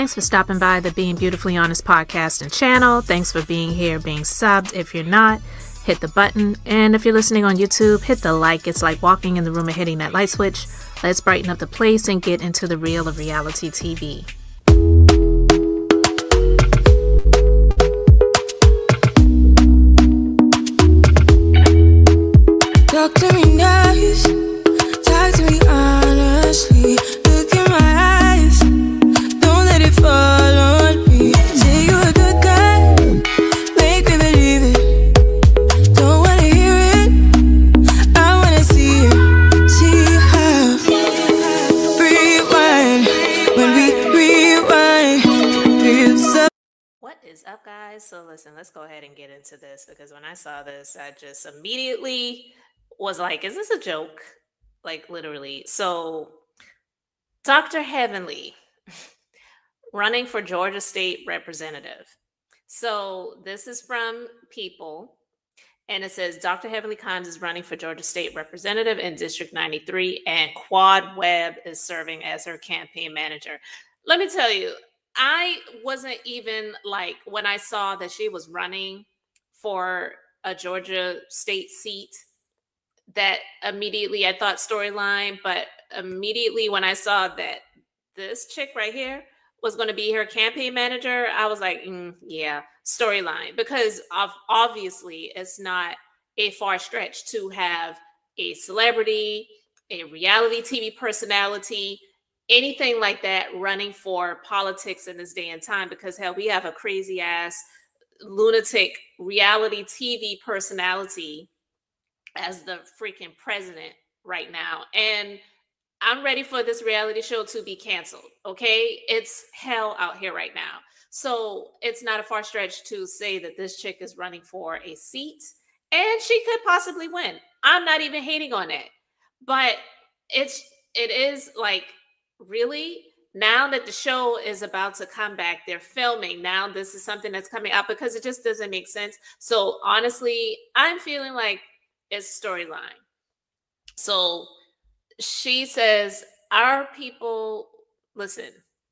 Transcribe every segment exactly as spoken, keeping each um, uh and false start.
Thanks for stopping by the Being Beautifully Honest podcast and channel. Thanks for being here, being subbed. If you're not, hit the button. And if you're listening on YouTube, hit the like. It's like walking in the room and hitting that light switch. Let's brighten up the place and get into the real of reality T V. Talk to me nice, talk to me honestly. Look in my eyes, don't let it fall on me. Say you a good guy, make me believe it. Don't wanna hear it, I wanna see it. See how rewind when we rewind. Feel so. What is up, guys? So listen, let's go ahead and get into this, because when I saw this, I just immediately was like, is this a joke? Like, literally. So Doctor Heavenly running for Georgia State Representative. So this is from People, and it says Doctor Heavenly Kimes is running for Georgia State Representative in District ninety-three, and Quad Webb is serving as her campaign manager. Let me tell you, I wasn't even like, when I saw that she was running for a Georgia state seat, that immediately I thought storyline, but immediately when I saw that this chick right here was going to be her campaign manager, I was like, mm, yeah, storyline, because of, obviously it's not a far stretch to have a celebrity, a reality T V personality, anything like that running for politics in this day and time, because hell, we have a crazy ass lunatic reality T V personality as the freaking president right now. And I'm ready for this reality show to be canceled. Okay. It's hell out here right now. So it's not a far stretch to say that this chick is running for a seat and she could possibly win. I'm not even hating on it, but it's, it is like, really, now that the show is about to come back, they're filming now, this is something that's coming out, because it just doesn't make sense. So honestly, I'm feeling like it's storyline. So she says, our people, listen,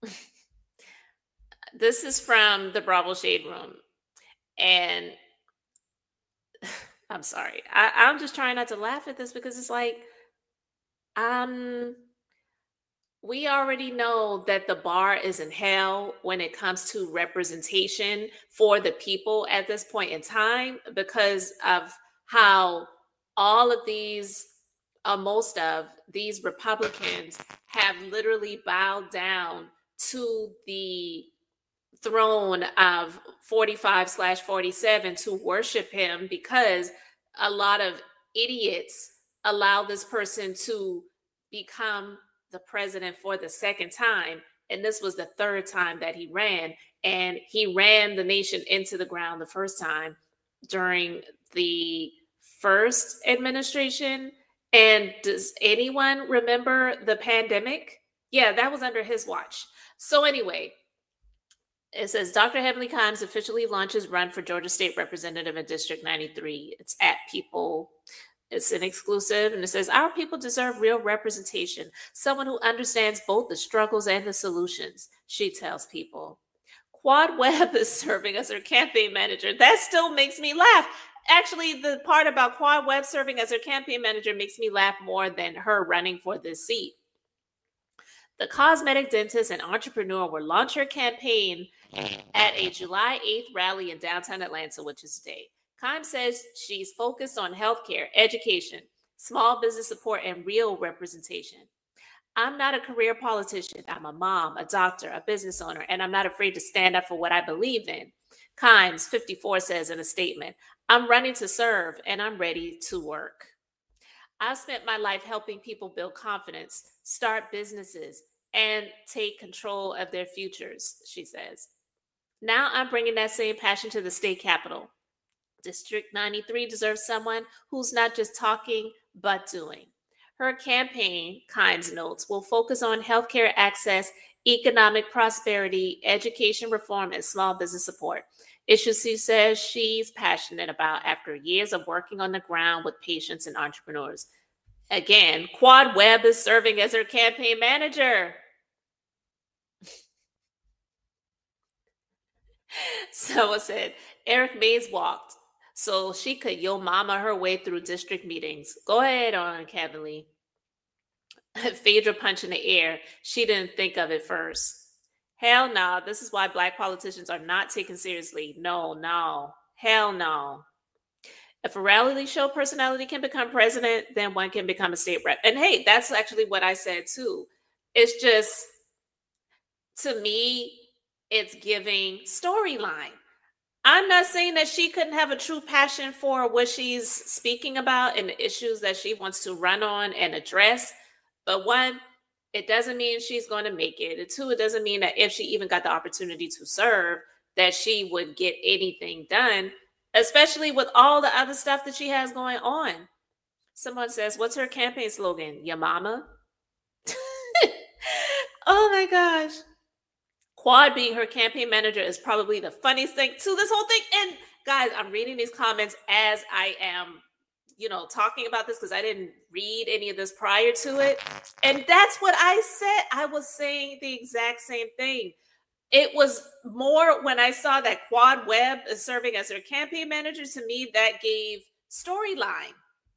this is from the Bravo Shade Room. And I'm sorry. I, I'm just trying not to laugh at this, because it's like, um, we already know that the bar is in hell when it comes to representation for the people at this point in time, because of how all of these, uh, most of these Republicans have literally bowed down to the throne of forty-five slash forty-seven to worship him, because a lot of idiots allow this person to become the president for the second time. And this was the third time that he ran. And he ran the nation into the ground the first time during the first administration. And does anyone remember the pandemic? Yeah, that was under his watch. So anyway, it says Doctor Heavenly Kimes officially launches run for Georgia State Representative in District ninety-three. It's at People. It's an exclusive, and it says, our people deserve real representation, someone who understands both the struggles and the solutions, she tells People. Quad Webb is serving as her campaign manager. That still makes me laugh. Actually, the part about Quad Webb serving as her campaign manager makes me laugh more than her running for this seat. The cosmetic dentist and entrepreneur will launch her campaign at a July eighth rally in downtown Atlanta, which is today. Kimes says she's focused on healthcare, education, small business support, and real representation. I'm not a career politician. I'm a mom, a doctor, a business owner, and I'm not afraid to stand up for what I believe in. Kimes, fifty-four, says in a statement, I'm running to serve and I'm ready to work. I've spent my life helping people build confidence, start businesses, and take control of their futures, she says. Now I'm bringing that same passion to the state capitol. District ninety-three deserves someone who's not just talking, but doing. Her campaign, Kimes notes, will focus on healthcare access, economic prosperity, education reform, and small business support. Issues she says she's passionate about after years of working on the ground with patients and entrepreneurs. Again, Quad Webb is serving as her campaign manager. Someone said Eric Mays walked so she could yo mama her way through district meetings. Go ahead on, Kevin Lee. Phaedra punch in the air. She didn't think of it first. Hell no. This is why black politicians are not taken seriously. No, no. Hell no. If a reality show personality can become president, then one can become a state rep. And hey, that's actually what I said too. It's just, to me, it's giving storyline. I'm not saying that she couldn't have a true passion for what she's speaking about and the issues that she wants to run on and address. But one, it doesn't mean she's going to make it. And two, it doesn't mean that if she even got the opportunity to serve, that she would get anything done, especially with all the other stuff that she has going on. Someone says, what's her campaign slogan? Your mama? Oh my gosh. Quad being her campaign manager is probably the funniest thing to this whole thing. And guys, I'm reading these comments as I am, you know, talking about this because I didn't read any of this prior to it. And that's what I said. I was saying the exact same thing. It was more when I saw that Quad Webb is serving as her campaign manager, to me, that gave storyline.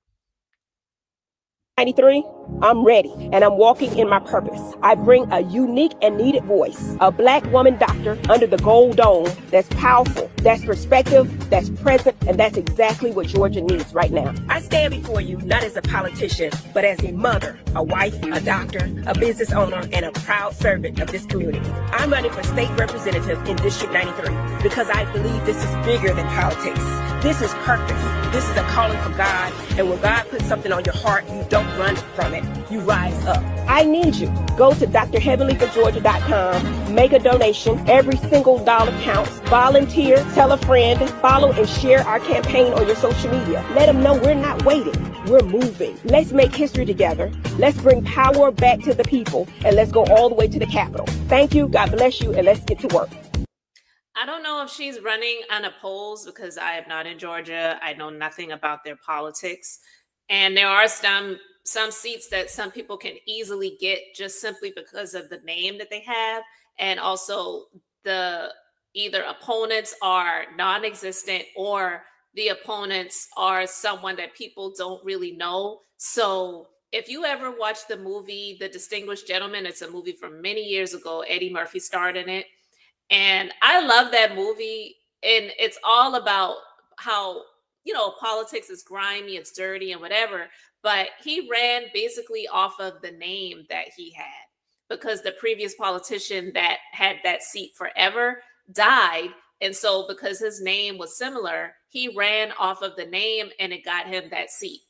ninety-three, I'm ready, and I'm walking in my purpose. I bring a unique and needed voice, a black woman doctor under the gold dome that's powerful, that's perspective, that's present, and that's exactly what Georgia needs right now. I stand before you not as a politician, but as a mother, a wife, a doctor, a business owner, and a proud servant of this community. I'm running for state representative in District ninety-three because I believe this is bigger than politics. This is purpose. This is a calling from God, and when God puts something on your heart, you don't run from it. You rise up. I need you. Go to D R heavenly for georgia dot com, make a donation. Every single dollar counts. Volunteer, tell a friend, follow and share our campaign on your social media. Let them know we're not waiting. We're moving. Let's make history together. Let's bring power back to the people, and let's go all the way to the Capitol. Thank you. God bless you, and let's get to work. I don't know if she's running unopposed because I am not in Georgia. I know nothing about their politics. And there are some some seats that some people can easily get just simply because of the name that they have. And also the either opponents are non-existent or the opponents are someone that people don't really know. So if you ever watch the movie The Distinguished Gentleman, it's a movie from many years ago. Eddie Murphy starred in it. And I love that movie. And it's all about how, you know, politics is grimy, it's dirty and whatever. But he ran basically off of the name that he had because the previous politician that had that seat forever died. And so because his name was similar, he ran off of the name and it got him that seat.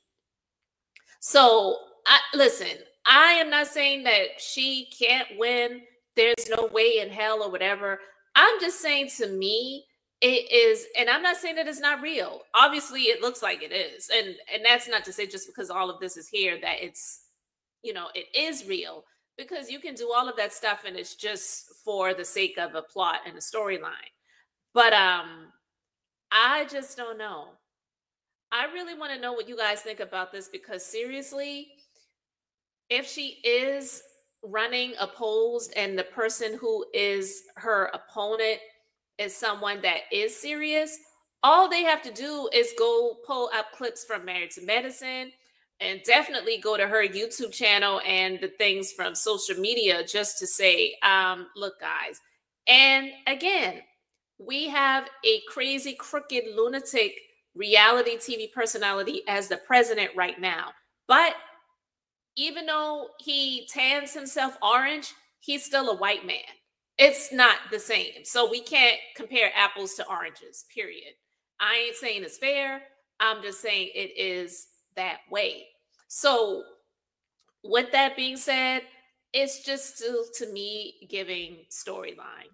So I, listen, I am not saying that she can't win. There's no way in hell or whatever. I'm just saying, to me, it is, and I'm not saying that it's not real. Obviously, it looks like it is. And, and that's not to say just because all of this is here that it's, you know, it is real, because you can do all of that stuff and it's just for the sake of a plot and a storyline. But um, I just don't know. I really want to know what you guys think about this, because seriously, if she is running opposed and the person who is her opponent is someone that is serious, all they have to do is go pull up clips from Married to Medicine and definitely go to her YouTube channel and the things from social media just to say, um, look, guys. And again, we have a crazy, crooked, lunatic reality T V personality as the president right now. But even though he tans himself orange, he's still a white man. It's not the same. So we can't compare apples to oranges, period. I ain't saying it's fair. I'm just saying it is that way. So with that being said, it's just still, to me, giving storyline.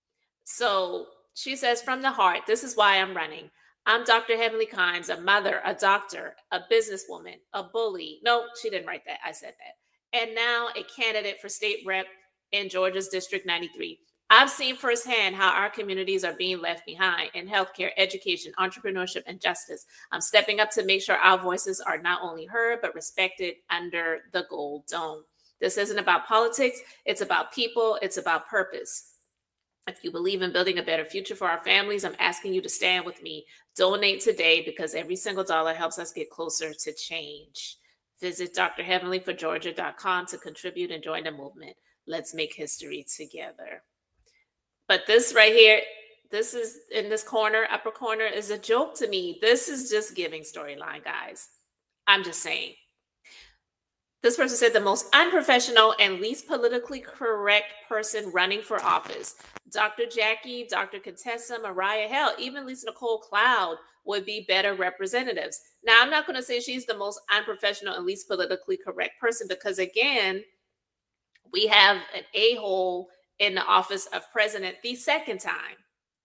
So she says, from the heart, this is why I'm running. I'm Doctor Heavenly Kimes, a mother, a doctor, a businesswoman, a bully. No, she didn't write that. I said that. And now a candidate for state rep in Georgia's District ninety-three. I've seen firsthand how our communities are being left behind in healthcare, education, entrepreneurship, and justice. I'm stepping up to make sure our voices are not only heard, but respected under the Gold Dome. This isn't about politics. It's about people. It's about purpose. If you believe in building a better future for our families, I'm asking you to stand with me. Donate today because every single dollar helps us get closer to change. Visit d r heavenly for georgia dot com to contribute and join the movement. Let's make history together. But this right here, this is in this corner, upper corner, is a joke to me. This is just giving storyline, guys. I'm just saying. This person said the most unprofessional and least politically correct person running for office. Doctor Jackie, Doctor Contessa, Mariah, hell, even Lisa Nicole Cloud would be better representatives. Now, I'm not going to say she's the most unprofessional and least politically correct person because, again, we have an a-hole in the office of president the second time.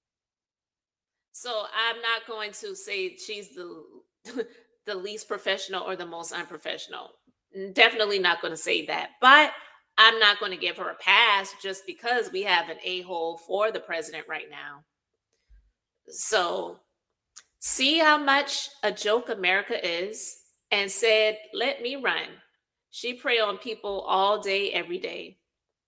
So I'm not going to say she's the, the least professional or the most unprofessional. Definitely not going to say that, but I'm not going to give her a pass just because we have an a-hole for the president right now. So see how much a joke America is, and said, let me run. She prey on people all day, every day.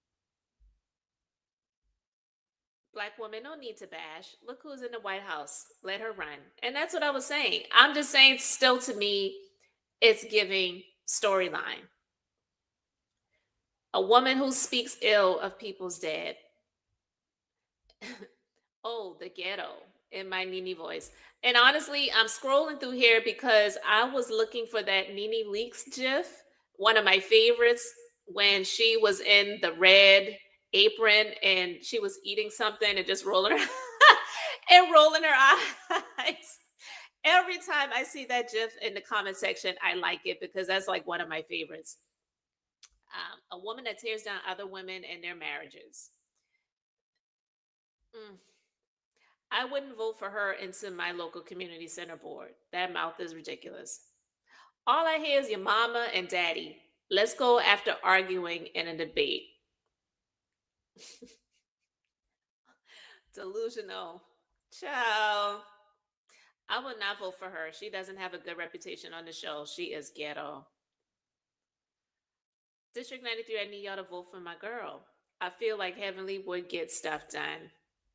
Black woman, no need to bash. Look who's in the White House. Let her run. And that's what I was saying. I'm just saying, still to me, it's giving storyline. A woman who speaks ill of people's dead. Oh, the ghetto in my Nene voice. And honestly, I'm scrolling through here because I was looking for that Nene Leakes gif, one of my favorites, when she was in the red apron and she was eating something and just rolling her and rolling her eyes. Every time I see that gif in the comment section, I like it because that's like one of my favorites. Um, a woman that tears down other women and their marriages. Mm. I wouldn't vote for her into my local community center board. That mouth is ridiculous. All I hear is your mama and daddy. Let's go after arguing in a debate. Delusional. Ciao. I would not vote for her. She doesn't have a good reputation on the show. She is ghetto. District ninety-three, I need y'all to vote for my girl. I feel like Heavenly would get stuff done.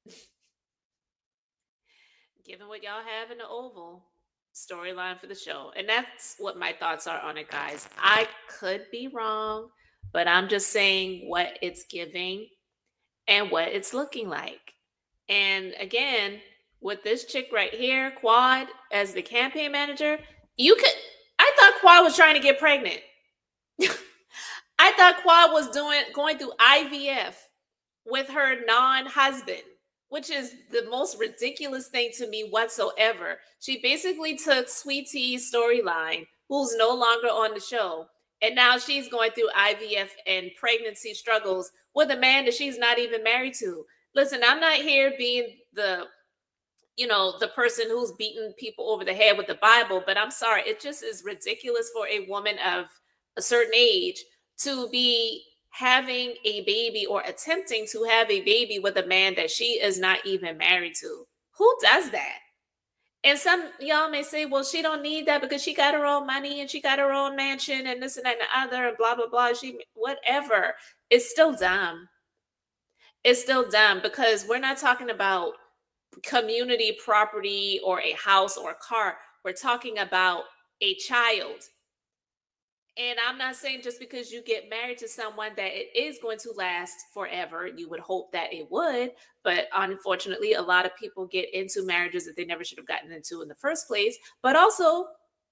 Given what y'all have in the Oval, storyline for the show. And that's what my thoughts are on it, guys. I could be wrong, but I'm just saying what it's giving and what it's looking like. And again, with this chick right here, Quad, as the campaign manager, you could, I thought Quad was trying to get pregnant. I thought Quad was doing, going through I V F with her non-husband, which is the most ridiculous thing to me whatsoever. She basically took Sweet Tea's storyline, who's no longer on the show, and now she's going through I V F and pregnancy struggles with a man that she's not even married to. Listen, I'm not here being the you know, the person who's beating people over the head with the Bible, but I'm sorry, it just is ridiculous for a woman of a certain age to be having a baby or attempting to have a baby with a man that she is not even married to. Who does that? And some y'all may say, well, she don't need that because she got her own money and she got her own mansion and this and that and the other and blah, blah, blah. She, whatever. It's still dumb. It's still dumb because we're not talking about community property or a house or a car. We're talking about a child. And I'm not saying just because you get married to someone that it is going to last forever. You would hope that it would, but unfortunately, a lot of people get into marriages that they never should have gotten into in the first place. But also,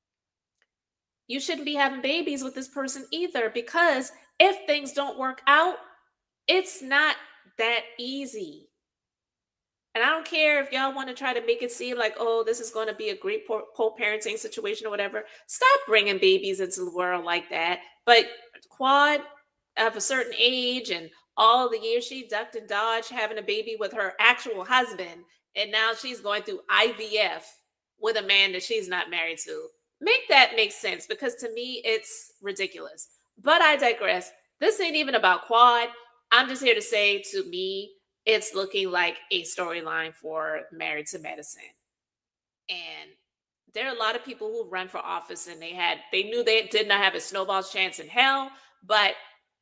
you shouldn't be having babies with this person either, because if things don't work out, it's not that easy. And I don't care if y'all want to try to make it seem like, oh, this is going to be a great co-parenting situation or whatever. Stop bringing babies into the world like that. But Quad, of a certain age and all the years she ducked and dodged having a baby with her actual husband, and now she's going through I V F with a man that she's not married to. Make that make sense, because to me, it's ridiculous. But I digress. This ain't even about Quad. I'm just here to say, to me, it's looking like a storyline for Married to Medicine. And there are a lot of people who run for office and they had, they knew they did not have a snowball's chance in hell, but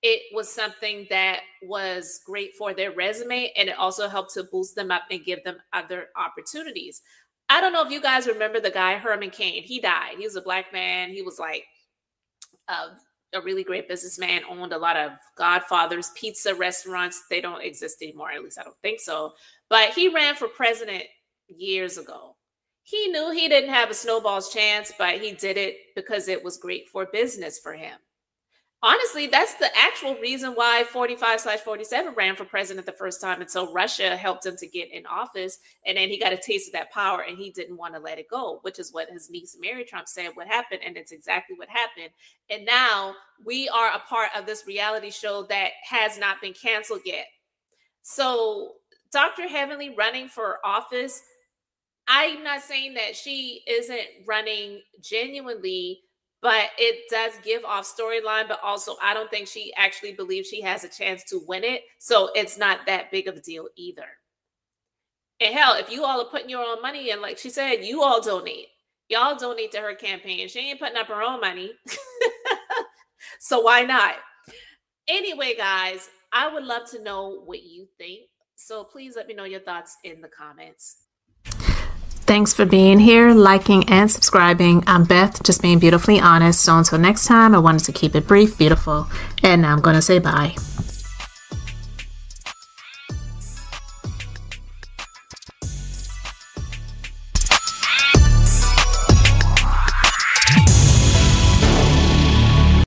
it was something that was great for their resume, and it also helped to boost them up and give them other opportunities. I don't know if you guys remember the guy, Herman Cain. He died. He was a black man. He was like a, a really great businessman, owned a lot of Godfather's pizza restaurants. They don't exist anymore. At least I don't think so. But he ran for president years ago. He knew he didn't have a snowball's chance, but he did it because it was great for business for him. Honestly, that's the actual reason why forty-five slash forty-seven ran for president the first time until Russia helped him to get in office. And then he got a taste of that power and he didn't want to let it go, which is what his niece, Mary Trump, said would happen. And it's exactly what happened. And now we are a part of this reality show that has not been canceled yet. So Doctor Heavenly running for office, I'm not saying that she isn't running genuinely, but it does give off storyline. But also, I don't think she actually believes she has a chance to win it. So it's not that big of a deal either. And hell, if you all are putting your own money in, like she said, you all donate. Y'all donate to her campaign. She ain't putting up her own money. So why not? Anyway, guys, I would love to know what you think. So please let me know your thoughts in the comments. Thanks for being here, liking, and subscribing. I'm Beth, just being beautifully honest. So until next time, I wanted to keep it brief, beautiful, and now I'm going to say bye.